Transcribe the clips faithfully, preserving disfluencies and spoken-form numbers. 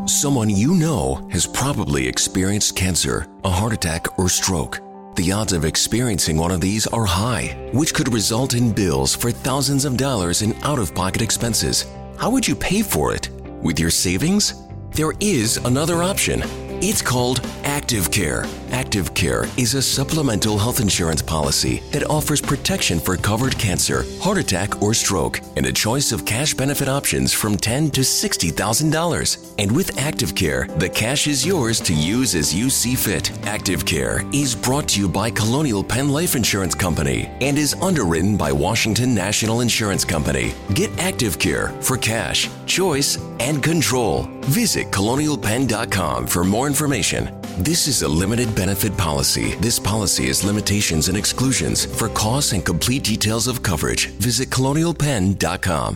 Someone you know has probably experienced cancer, a heart attack, or stroke. The odds of experiencing one of these are high, which could result in bills for thousands of dollars in out-of-pocket expenses. How would you pay for it? With your savings? There is another option. It's called Active Care. Active Care is a supplemental health insurance policy that offers protection for covered cancer, heart attack, or stroke, and a choice of cash benefit options from ten thousand dollars to sixty thousand dollars. And with Active Care, the cash is yours to use as you see fit. Active Care is brought to you by Colonial Penn Life Insurance Company and is underwritten by Washington National Insurance Company. Get Active Care for cash, choice, and control. Visit colonial penn dot com for more information. This is a limited benefit policy. This policy has limitations and exclusions. For costs and complete details of coverage, visit colonial penn dot com.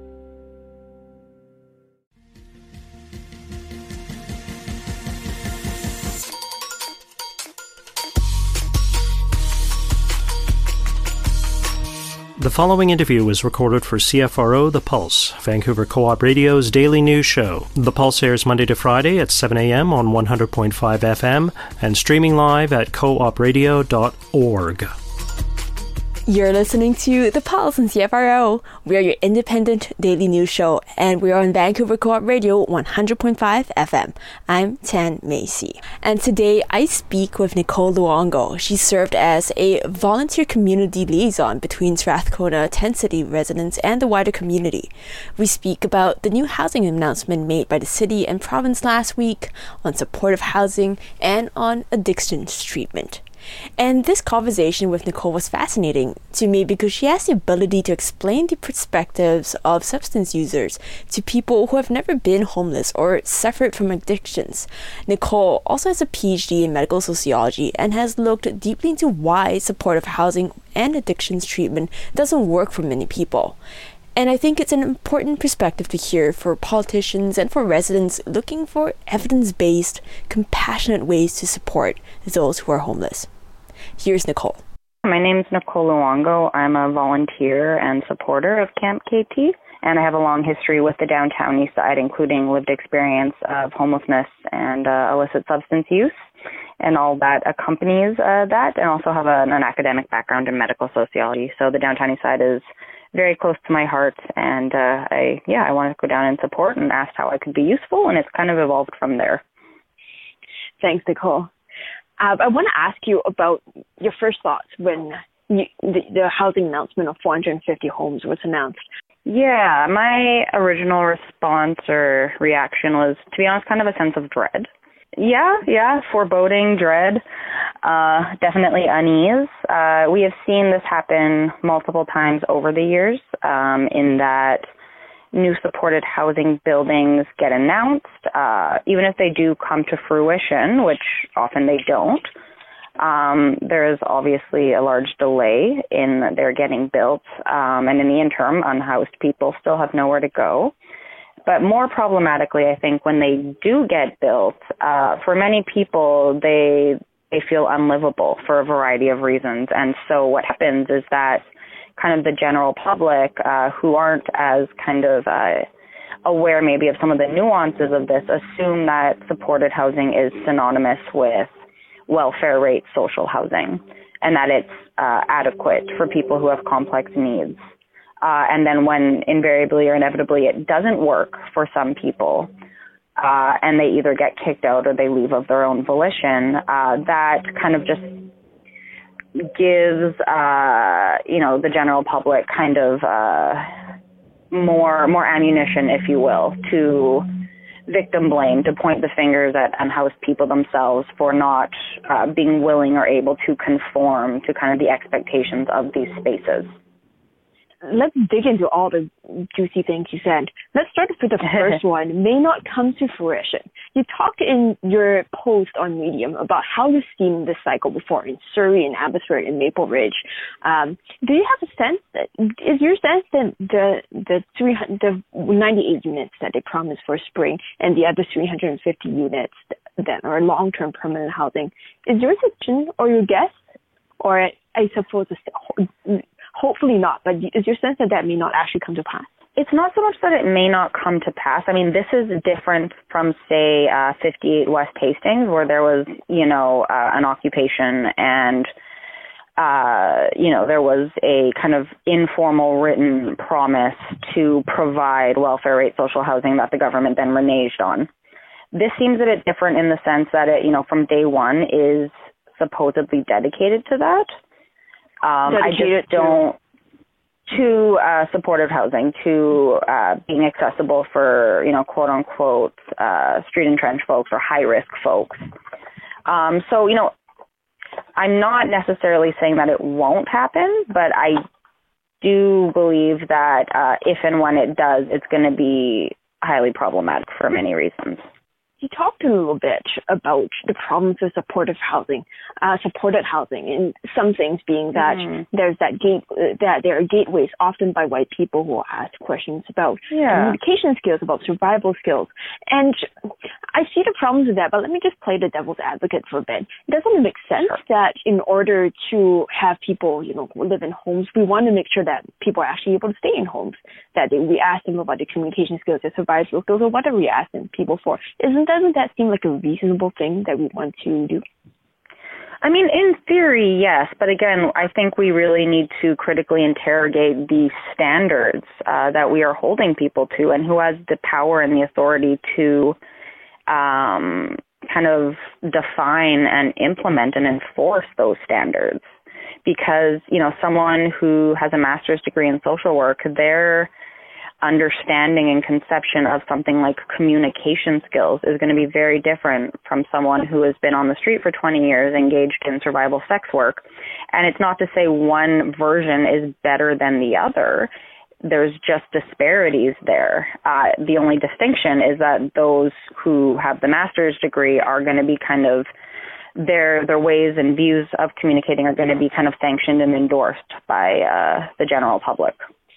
The following interview was recorded for C F R O The Pulse, Vancouver Co-op Radio's daily news show. The Pulse airs Monday to Friday at seven a.m. on one hundred point five F M and streaming live at co op radio dot org. You're listening to The Pulse on C F R O. We are your independent daily news show, and we are on Vancouver Co-op Radio one hundred point five F M. I'm Tan Macy. And today I speak with Nicole Luongo. She served as a volunteer community liaison between Strathcona Tent City residents and the wider community. We speak about the new housing announcement made by the city and province last week, on supportive housing, and on addictions treatment. And this conversation with Nicole was fascinating to me because she has the ability to explain the perspectives of substance users to people who have never been homeless or suffered from addictions. Nicole also has a P H D in medical sociology and has looked deeply into why supportive housing and addictions treatment doesn't work for many people. And I think it's an important perspective to hear for politicians and for residents looking for evidence-based, compassionate ways to support those who are homeless. Here's Nicole. My name is Nicole Luongo. I'm a volunteer and supporter of Camp K T, and I have a long history with the downtown east side, including lived experience of homelessness and uh, illicit substance use and all that accompanies uh, that, and also have a, an academic background in medical sociology. So the downtown east side is very close to my heart, and uh, I yeah, I wanted to go down and support and asked how I could be useful, and it's kind of evolved from there. Thanks, Nicole. Uh, I want to ask you about your first thoughts when you, the, the housing announcement of four hundred fifty homes was announced. Yeah, my original response or reaction was, to be honest, kind of a sense of dread. Yeah, yeah, foreboding, dread, uh, definitely unease. Uh, we have seen this happen multiple times over the years, um, in that new supported housing buildings get announced, uh, even if they do come to fruition, which often they don't. Um, there is obviously a large delay in their getting built, um, and in the interim, unhoused people still have nowhere to go. But more problematically, I think, when they do get built, uh, for many people, they they feel unlivable for a variety of reasons. And so what happens is that kind of the general public, uh, who aren't as kind of uh, aware maybe of some of the nuances of this, assume that supported housing is synonymous with welfare rate social housing, and that it's uh, adequate for people who have complex needs. Uh, and then when invariably or inevitably it doesn't work for some people, uh, and they either get kicked out or they leave of their own volition, uh, that kind of just gives, uh, you know, the general public kind of uh, more more ammunition, if you will, to victim blame, to point the fingers at unhoused people themselves for not uh, being willing or able to conform to kind of the expectations of these spaces. Let's dig into all the juicy things you said. Let's start with the first one, may not come to fruition. You talked in your post on Medium about how you've seen this cycle before in Surrey and Abbotsford and Maple Ridge. Um, do you have a sense that, is your sense that the the three the ninety-eight units that they promised for spring and the other three hundred fifty units that are long-term permanent housing, is yours a suggestion or your guess, or I suppose it's hopefully not, but is your sense that that may not actually come to pass? It's not so much that it may not come to pass. I mean, this is different from, say, uh, fifty-eight West Hastings, where there was, you know, uh, an occupation and, uh, you know, there was a kind of informal written promise to provide welfare rate social housing that the government then reneged on. This seems a bit different in the sense that it, you know, from day one is supposedly dedicated to that. Um, dedicated I just don't... to uh, supportive housing, to uh, being accessible for, you know, quote unquote, uh, street entrenched folks or high risk folks. Um, so, you know, I'm not necessarily saying that it won't happen, but I do believe that uh, if and when it does, it's going to be highly problematic for many reasons. You talked a little bit about the problems with supportive housing, uh, supported housing, and some things being that mm-hmm. there's that gate, uh, that there are gateways often by white people who ask questions about yeah. communication skills, about survival skills, and I see the problems with that. But let me just play the devil's advocate for a bit. Doesn't it make sense sure. that in order to have people, you know, live in homes, we want to make sure that people are actually able to stay in homes? That they, we ask them about their communication skills, their survival skills, or whatever we ask them people for. Isn't Doesn't that seem like a reasonable thing that we want to do? I mean, in theory, yes. But again, I think we really need to critically interrogate the standards uh, that we are holding people to and who has the power and the authority to um, kind of define and implement and enforce those standards. Because, you know, someone who has a master's degree in social work, they're understanding and conception of something like communication skills is going to be very different from someone who has been on the street for twenty years engaged in survival sex work. And it's not to say one version is better than the other. There's just disparities there. Uh, the only distinction is that those who have the master's degree are going to be kind of, their their ways and views of communicating are going to be kind of sanctioned and endorsed by uh, the general public.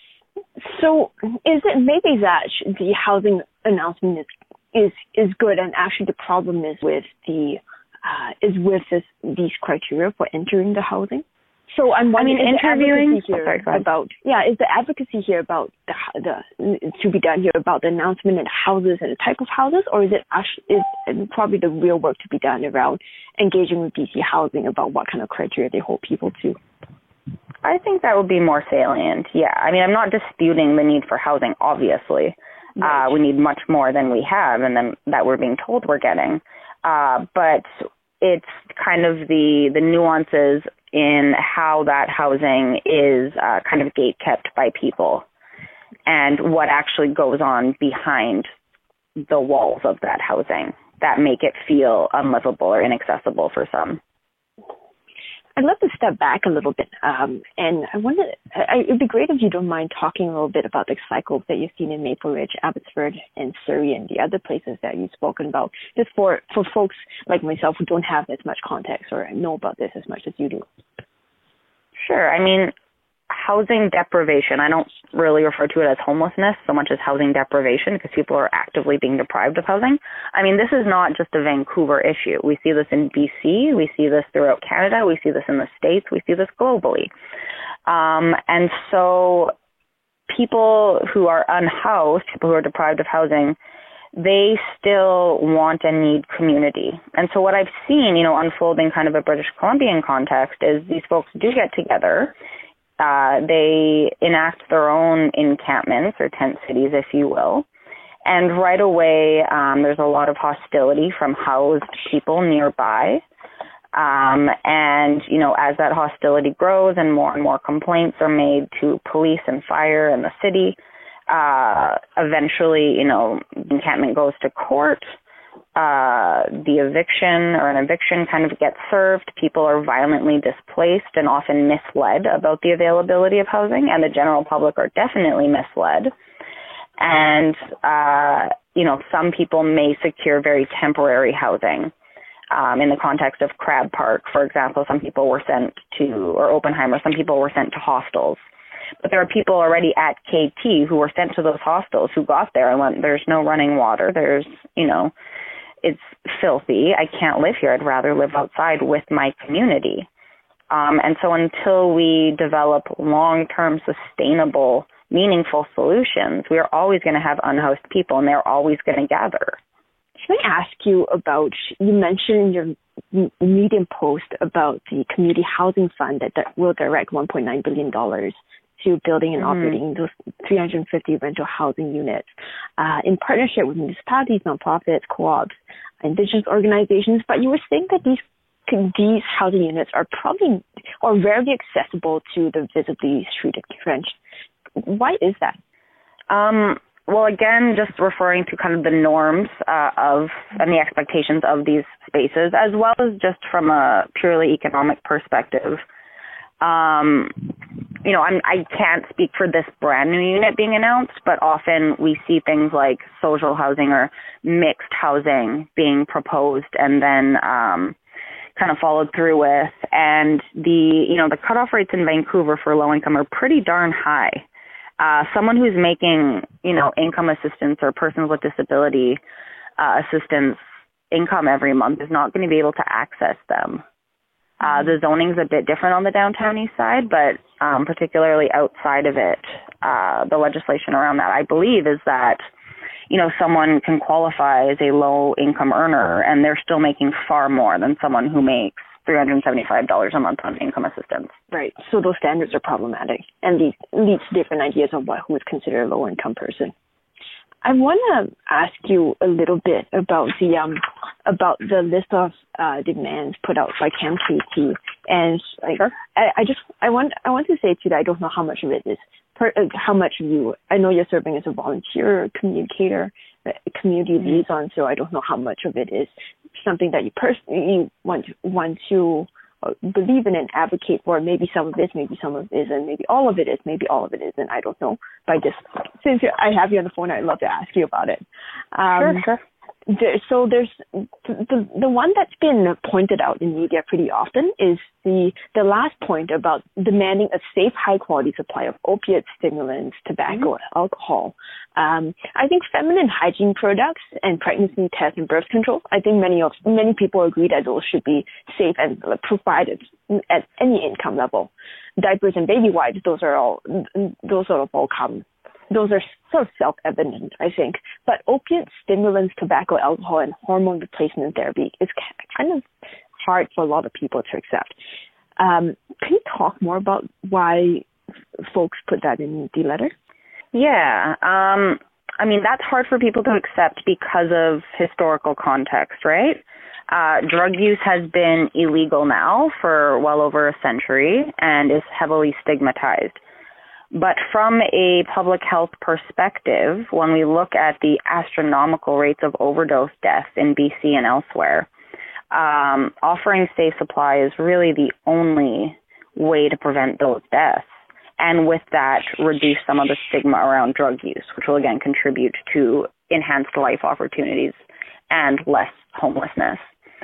So is it maybe that the housing announcement is is, is good, and actually the problem is with the uh, is with this, these criteria for entering the housing? So I'm wondering, I mean, is interviewing the advocacy here oh, sorry, about yeah is the advocacy here about the the to be done here about the announcement and houses and the type of houses, or is it actually is probably the real work to be done around engaging with B C Housing about what kind of criteria they hold people to? I think that would be more salient, yeah. I mean, I'm not disputing the need for housing, obviously. Right. Uh, we need much more than we have and then that we're being told we're getting. Uh, but it's kind of the, the nuances in how that housing is uh, kind of gate-kept by people and what actually goes on behind the walls of that housing that make it feel unlivable or inaccessible for some. I'd love to step back a little bit, um, and I wonder, I, it'd be great if you don't mind talking a little bit about the cycles that you've seen in Maple Ridge, Abbotsford, and Surrey, and the other places that you've spoken about, just for, for folks like myself who don't have as much context or know about this as much as you do. Sure. I mean, housing deprivation, I don't really refer to it as homelessness so much as housing deprivation because people are actively being deprived of housing. I mean, this is not just a Vancouver issue. We see this in B C, we see this throughout Canada, we see this in the States, we see this globally. Um, and so people who are unhoused, people who are deprived of housing, they still want and need community. And so what I've seen, you know, unfolding kind of a British Columbian context is these folks do get together. Uh, they enact their own encampments or tent cities, if you will. And right away, um, there's a lot of hostility from housed people nearby. Um, and, you know, as that hostility grows and more and more complaints are made to police and fire in the city, uh, eventually, you know, the encampment goes to court. Uh, the eviction or an eviction kind of gets served. People are violently displaced and often misled about the availability of housing, and the general public are definitely misled. And, uh, you know, some people may secure very temporary housing. Um, in the context of Crab Park, for example, some people were sent to, or Oppenheimer, some people were sent to hostels. But there are people already at K T who were sent to those hostels who got there and went, there's no running water, there's, you know, it's filthy, I can't live here, I'd rather live outside with my community. Um, and so until we develop long-term sustainable meaningful solutions, we are always going to have unhoused people, and they're always going to gather. Can I ask you about, you mentioned in your Medium post about the community housing fund that, that will direct one point nine billion dollars to building and mm-hmm. operating those three hundred fifty rental housing units uh, in partnership with municipalities, nonprofits, co-ops, indigenous organizations. But you were saying that these these housing units are probably or rarely accessible to the visibly street entrenched. Why is that? Um, well, again, just referring to kind of the norms uh, of and the expectations of these spaces, as well as just from a purely economic perspective. Um, you know, I'm, I can't speak for this brand new unit being announced, but often we see things like social housing or mixed housing being proposed and then um, kind of followed through with. And the, you know, the cutoff rates in Vancouver for low income are pretty darn high. Uh, someone who's making, you know, income assistance or persons with disability uh, assistance income every month is not going to be able to access them. Uh, the zoning's a bit different on the downtown east side, but um, particularly outside of it, uh, the legislation around that, I believe, is that, you know, someone can qualify as a low-income earner, and they're still making far more than someone who makes three hundred seventy-five dollars a month on income assistance. Right. So those standards are problematic, and these leads to different ideas of what who is considered a low-income person. I want to ask you a little bit about the um about the list of uh, demands put out by C A M K T, and like sure. I, I just I want I want to say to you that I don't know how much of it is per, uh, how much of you I know you're serving as a volunteer communicator, a community mm-hmm. liaison, so I don't know how much of it is something that you personally want want to believe in and advocate for. Maybe some of it is, maybe some of it isn't, maybe all of it is, maybe all of it isn't. I don't know. But just since I have you on the phone, I'd love to ask you about it. Um, sure, sure. There, so there's the the one that's been pointed out in media pretty often is the the last point about demanding a safe, high quality supply of opiates, stimulants, tobacco, mm-hmm. alcohol. Um, I think feminine hygiene products and pregnancy tests and birth control. I think many of many people agree that those should be safe and provided at any income level. Diapers and baby wipes. Those are all those sort of all come. Those are sort of self-evident, I think. But opiates, stimulants, tobacco, alcohol, and hormone replacement therapy is kind of hard for a lot of people to accept. Um, can you talk more about why folks put that in the letter? Yeah. Um, I mean, that's hard for people to accept because of historical context, right? Uh, drug use has been illegal now for well over a century and is heavily stigmatized. But from a public health perspective, when we look at the astronomical rates of overdose deaths in B C and elsewhere, um, offering safe supply is really the only way to prevent those deaths. And with that, reduce some of the stigma around drug use, which will again contribute to enhanced life opportunities and less homelessness.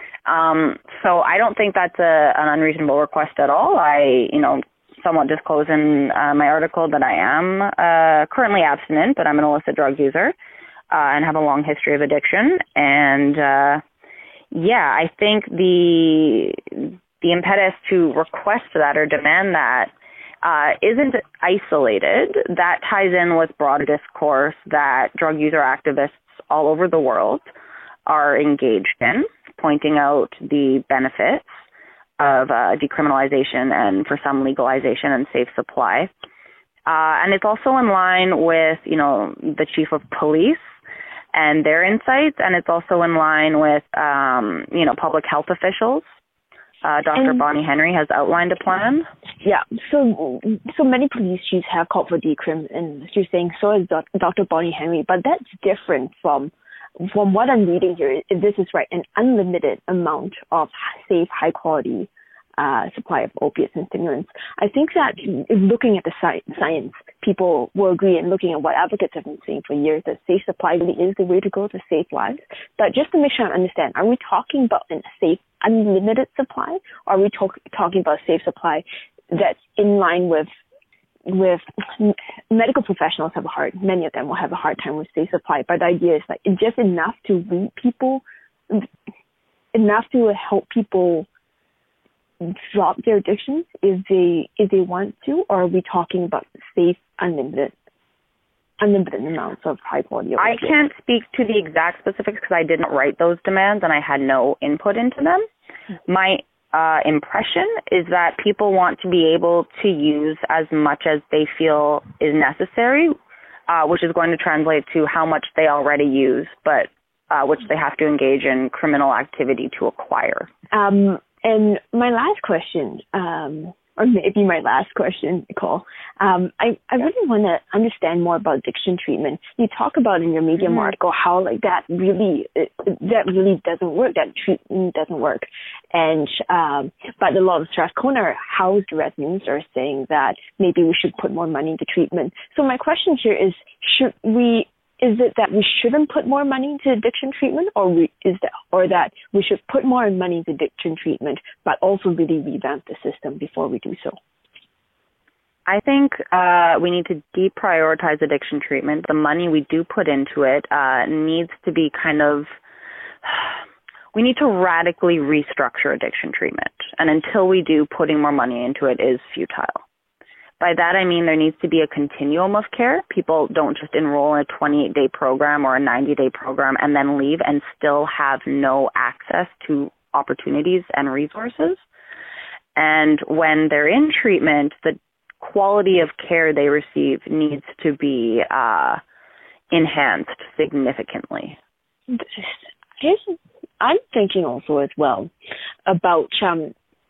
Um, so I don't think that's a, an unreasonable request at all. I, you know, somewhat disclose in uh, my article that I am uh, currently abstinent, but I'm an illicit drug user uh, and have a long history of addiction. And uh, yeah, I think the the impetus to request that or demand that uh, isn't isolated. That ties in with broader discourse that drug user activists all over the world are engaged in, pointing out the benefits of uh, decriminalization and for some legalization and safe supply. Uh, and it's also in line with, you know, the chief of police and their insights, and it's also in line with, um, you know, public health officials. Uh, Doctor And, Bonnie Henry has outlined a plan. Yeah, so so many police chiefs have called for decrim, and you're saying so is Doctor Bonnie Henry, but that's different from From what I'm reading here, if this is right, an unlimited amount of safe, high-quality uh, supply of opiates and stimulants. I think that if looking at the sci- science, people will agree, and looking at what advocates have been saying for years, that safe supply really is the way to go to save lives. But just to make sure I understand, are we talking about a safe, unlimited supply, or are we talk- talking about safe supply that's in line with with medical professionals have a hard, many of them will have a hard time with safe supply, but the idea is like it's just enough to read people, enough to help people drop their addictions if they if they want to, or are we talking about safe, unlimited unlimited amounts of high quality. I can't speak to the exact specifics because I didn't write those demands and I had no input into them. Mm-hmm. My uh, impression is that people want to be able to use as much as they feel is necessary, uh, which is going to translate to how much they already use, but uh, which they have to engage in criminal activity to acquire. Um, and my last question, um, or maybe my last question, Nicole, um, I, I really want to understand more about addiction treatment. You talk about in your Medium mm-hmm. article how like that really it, that really doesn't work, that treatment doesn't work. And um, but a lot of Strathcona housed residents are saying that maybe we should put more money into treatment. So my question here is, should we Is it that we shouldn't put more money into addiction treatment, or we, is that, or that we should put more money into addiction treatment, but also really revamp the system before we do so? I think uh, we need to deprioritize addiction treatment. The money we do put into it uh, needs to be kind of, we need to radically restructure addiction treatment. And until we do, putting more money into it is futile. By that, I mean there needs to be a continuum of care. People don't just enroll in a twenty-eight day program or a ninety day program and then leave and still have no access to opportunities and resources. And when they're in treatment, the quality of care they receive needs to be uh, enhanced significantly. I'm thinking also as well about um,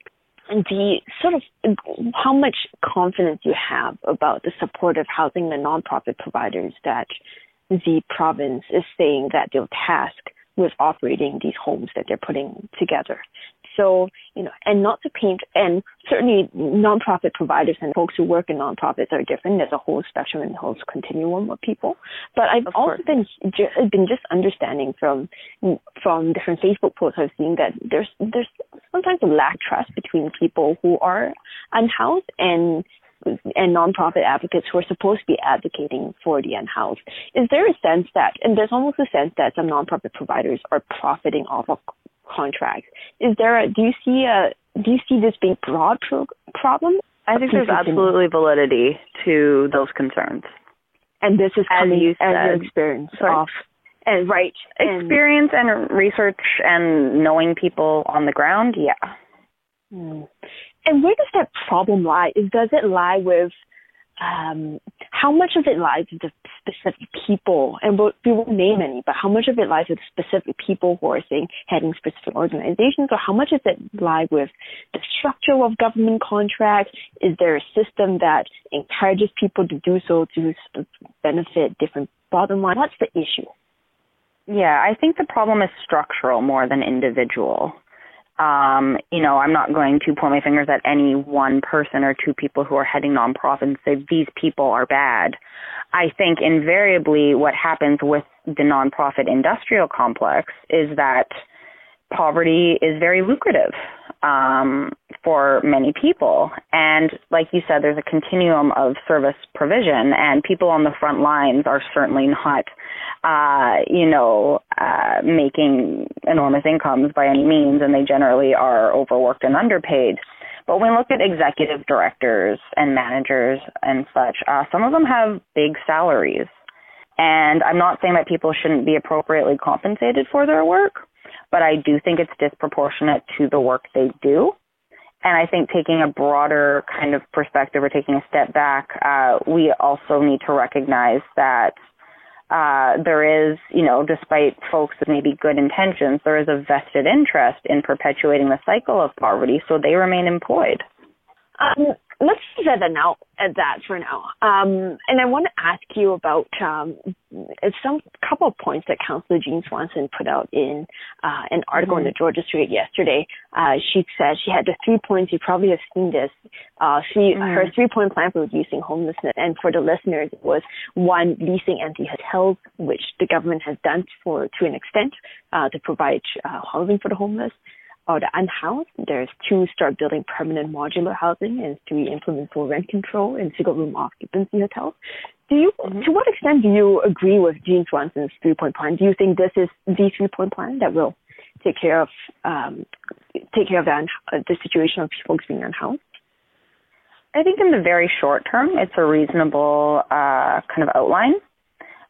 the sort of how much confidence you have about the supportive housing, the nonprofit providers that the province is saying that they'll task with operating these homes that they're putting together. So, you know, and not to paint, and certainly nonprofit providers and folks who work in nonprofits are different. There's a whole spectrum and a whole continuum of people. But I've of also been been just understanding from from different Facebook posts I've seen that there's there's sometimes a lack of trust between people who are unhoused and and nonprofit advocates who are supposed to be advocating for the unhoused. Is there a sense that, and there's almost a sense that some nonprofit providers are profiting off of contracts? Is there a, do you see a, do you see this being broad pro- problem? I think there's absolutely validity to those concerns. And this is as coming you as said, your experience sorry. off. And right. Experience and, and research and knowing people on the ground, yeah. Hmm. And where does that problem lie? Is does it lie with um, how much of it lies with the specific people? And we'll, we won't name any, but how much of it lies with specific people who are saying heading specific organizations, or how much does it lie with the structure of government contracts? Is there a system that encourages people to do so to benefit different bottom line? What's the issue? Yeah, I think the problem is structural more than individual. Um, you know, I'm not going to point my fingers at any one person or two people who are heading nonprofit and say these people are bad. I think invariably what happens with the nonprofit industrial complex is that poverty is very lucrative um, for many people. And like you said, there's a continuum of service provision, and people on the front lines are certainly not Uh, you know, uh, making enormous incomes by any means, and they generally are overworked and underpaid. But when we look at executive directors and managers and such, uh, some of them have big salaries. And I'm not saying that people shouldn't be appropriately compensated for their work, but I do think it's disproportionate to the work they do. And I think taking a broader kind of perspective or taking a step back, uh, we also need to recognize that Uh, there is, you know, despite folks with maybe good intentions, there is a vested interest in perpetuating the cycle of poverty, so they remain employed. Um, let's set that now at that for now. Um, and I want to ask you about um, some couple of points that Councillor Jean Swanson put out in uh, an article mm-hmm. in the Georgia Street yesterday. Uh, she said she had the three points. You probably have seen this. Uh, she mm-hmm. her three-point plan for reducing homelessness. And for the listeners, it was one, leasing empty hotels, which the government has done for to an extent uh, to provide uh, housing for the homeless or the unhoused. There's two, start building permanent modular housing, and three, implement full rent control in single-room occupancy hotels. Do you, mm-hmm. to what extent do you agree with Jean Swanson's three-point plan? Do you think this is the three-point plan that will take care of um, take care of the, the situation of folks being unhoused? I think in the very short term, it's a reasonable uh, kind of outline.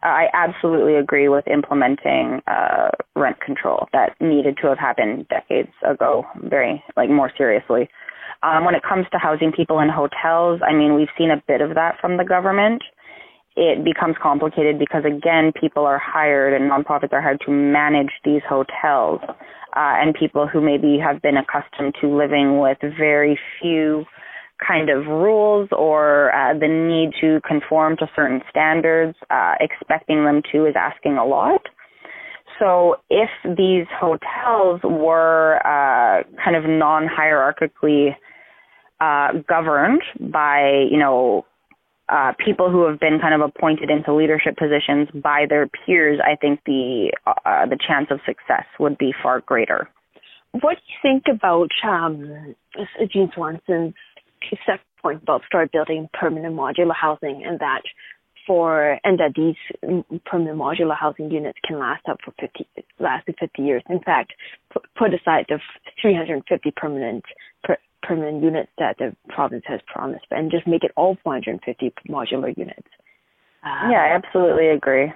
I absolutely agree with implementing uh, rent control that needed to have happened decades ago, very, like, more seriously. Um, when it comes to housing people in hotels, I mean, we've seen a bit of that from the government. It becomes complicated because, again, people are hired and nonprofits are hired to manage these hotels, uh, and people who maybe have been accustomed to living with very few kind of rules or uh, the need to conform to certain standards, uh, expecting them to is asking a lot. So if these hotels were uh, kind of non-hierarchically uh, governed by, you know, uh, people who have been kind of appointed into leadership positions by their peers, I think the uh, the chance of success would be far greater. What do you think about um, Jean Swanson's set point about start building permanent modular housing, and that for and that these permanent modular housing units can last up for fifty last to fifty years. In fact, put, put aside the three hundred fifty permanent per, permanent units that the province has promised, and just make it all four hundred fifty modular units. Uh, yeah, I absolutely agree.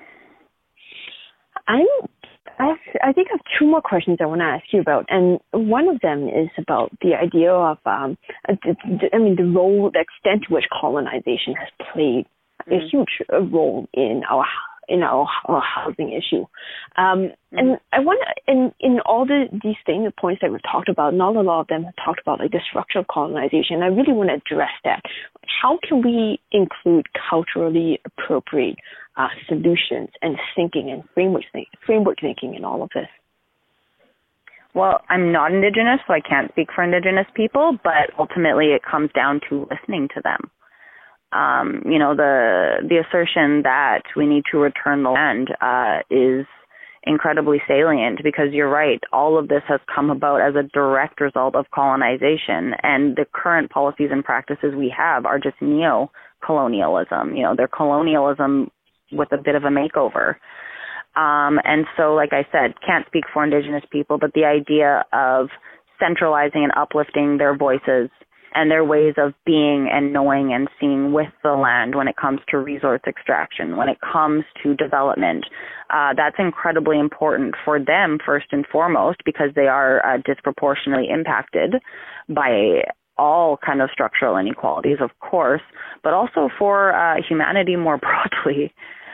I'm. I, I think I have two more questions I want to ask you about, and one of them is about the idea of, um, I mean, the role, the extent to which colonization has played mm-hmm. a huge role in our in our, our housing issue. Um, mm-hmm. And I want to, in in all the these things, the points that we've talked about, not a lot of them have talked about like the structure of colonization. I really want to address that. How can we include culturally appropriate Uh, solutions and thinking and framework, think, framework thinking in all of this? Well, I'm not Indigenous, so I can't speak for Indigenous people, but ultimately it comes down to listening to them. Um, you know, the the assertion that we need to return the land uh, is incredibly salient because you're right, all of this has come about as a direct result of colonization, and the current policies and practices we have are just neo-colonialism. You know, they're colonialism with a bit of a makeover. Um, and so, like I said, can't speak for Indigenous people, but the idea of centralizing and uplifting their voices and their ways of being and knowing and seeing with the land when it comes to resource extraction, when it comes to development, uh, that's incredibly important for them first and foremost because they are uh, disproportionately impacted by all kind of structural inequalities, of course, but also for uh, humanity more broadly.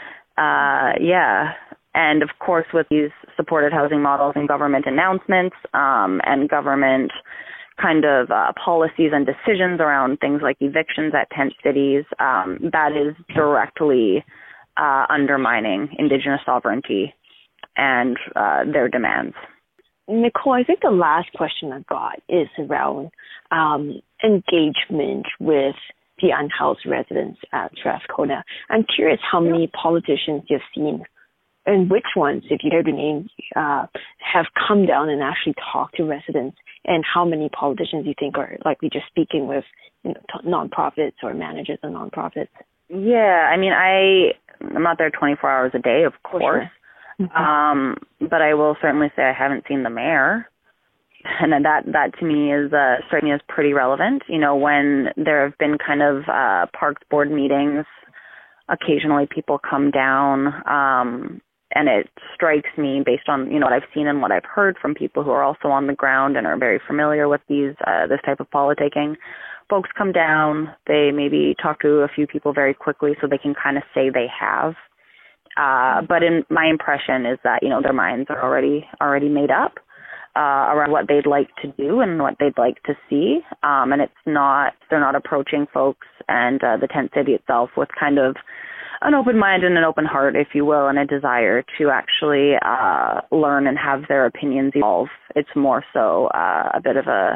Uh, yeah. And of course, with these supported housing models and government announcements um, and government kind of uh, policies and decisions around things like evictions at tent cities, um, that is directly uh, undermining Indigenous sovereignty and uh, their demands. Nicole, I think the last question I've got is around um, engagement with the unhoused residents at Strathcona. I'm curious how many politicians you've seen and which ones, if you dare to name, uh, have come down and actually talked to residents, and how many politicians you think are likely just speaking with you know, t- nonprofits or managers of nonprofits. Yeah, I mean, I, I'm not there twenty-four hours a day, of course. Sure. Mm-hmm. Um, but I will certainly say I haven't seen the mayor. And that, that to me is, uh, strikes me as pretty relevant. You know, when there have been kind of, uh, parks board meetings, occasionally people come down, um, and it strikes me based on, you know, what I've seen and what I've heard from people who are also on the ground and are very familiar with these, uh, this type of politicking. Folks come down, they maybe talk to a few people very quickly so they can kind of say they have. Uh, but in my impression is that, you know, their minds are already, already made up. Uh, around what they'd like to do and what they'd like to see. Um, and it's not, they're not approaching folks and uh, the tent city itself with kind of an open mind and an open heart, if you will, and a desire to actually uh, learn and have their opinions evolve. It's more so uh, a bit of a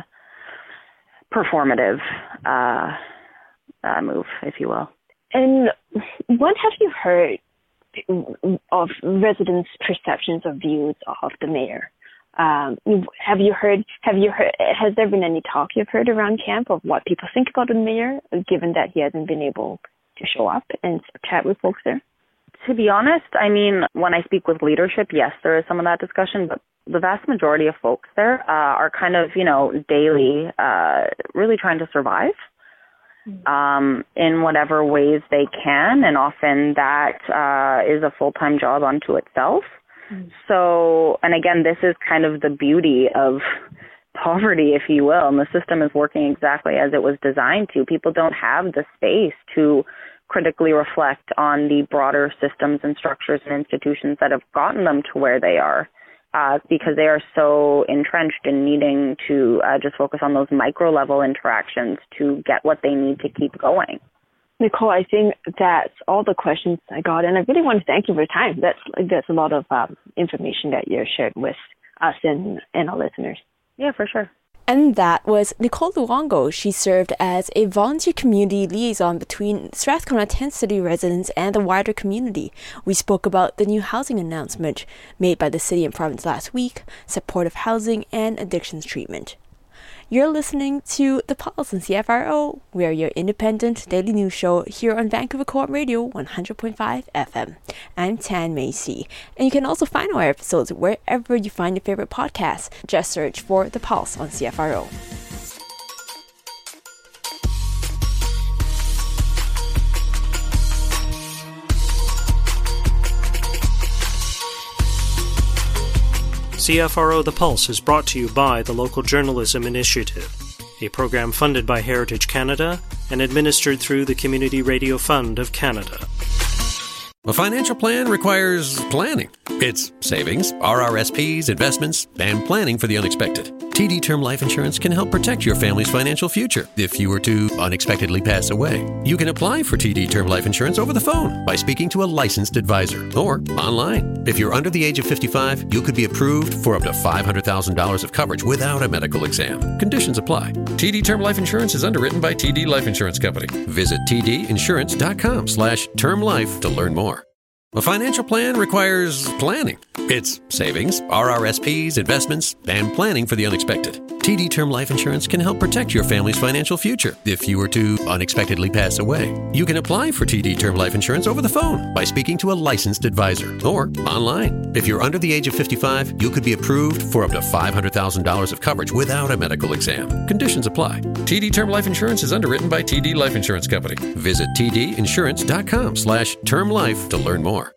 performative uh, uh, move, if you will. And what have you heard of residents' perceptions or views of the mayor? Um, have you heard, have you heard, has there been any talk you've heard around camp of what people think about the mayor, given that he hasn't been able to show up and chat with folks there? To be honest, I mean, when I speak with leadership, yes, there is some of that discussion, but the vast majority of folks there uh, are kind of, you know, daily, uh, really trying to survive. um, in whatever ways they can, and often that uh, is a full-time job unto itself. Mm. So, and again, this is kind of the beauty of poverty, if you will, and the system is working exactly as it was designed to. People don't have the space to critically reflect on the broader systems and structures and institutions that have gotten them to where they are, uh, because they are so entrenched in needing to uh, just focus on those micro-level interactions to get what they need to keep going. Nicole, I think that's all the questions I got, and I really want to thank you for your time. That's that's a lot of um, information that you shared with us and, and our listeners. Yeah, for sure. And that was Nicole Luongo. She served as a volunteer community liaison between Strathcona tent City residents and the wider community. We spoke about the new housing announcement made by the city and province last week, supportive housing, and addictions treatment. You're listening to The Pulse on C F R O. We are your independent daily news show here on Vancouver Co-op Radio one hundred point five F M. I'm Tan Macy, and you can also find our episodes wherever you find your favorite podcasts. Just search for The Pulse on C F R O. C F R O The Pulse is brought to you by the Local Journalism Initiative, a program funded by Heritage Canada and administered through the Community Radio Fund of Canada. A financial plan requires planning. It's savings, R R S Ps, investments, and planning for the unexpected. T D Term Life Insurance can help protect your family's financial future if you were to unexpectedly pass away. You can apply for T D Term Life Insurance over the phone by speaking to a licensed advisor or online. If you're under the age of fifty-five, you could be approved for up to five hundred thousand dollars of coverage without a medical exam. Conditions apply. T D Term Life Insurance is underwritten by T D Life Insurance Company. Visit tdinsurance.com slash term life to learn more. A financial plan requires planning. It's savings, R R S Ps, investments, and planning for the unexpected. T D Term Life Insurance can help protect your family's financial future if you were to unexpectedly pass away. You can apply for T D Term Life Insurance over the phone by speaking to a licensed advisor or online. If you're under the age of fifty-five, you could be approved for up to five hundred thousand dollars of coverage without a medical exam. Conditions apply. T D Term Life Insurance is underwritten by T D Life Insurance Company. Visit tdinsurance.com slash term life to learn more.